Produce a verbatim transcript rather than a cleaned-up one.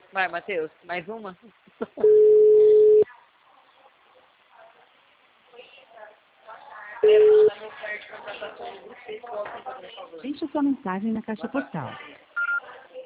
Vai, Matheus, mais uma? Deixe sua mensagem na caixa postal.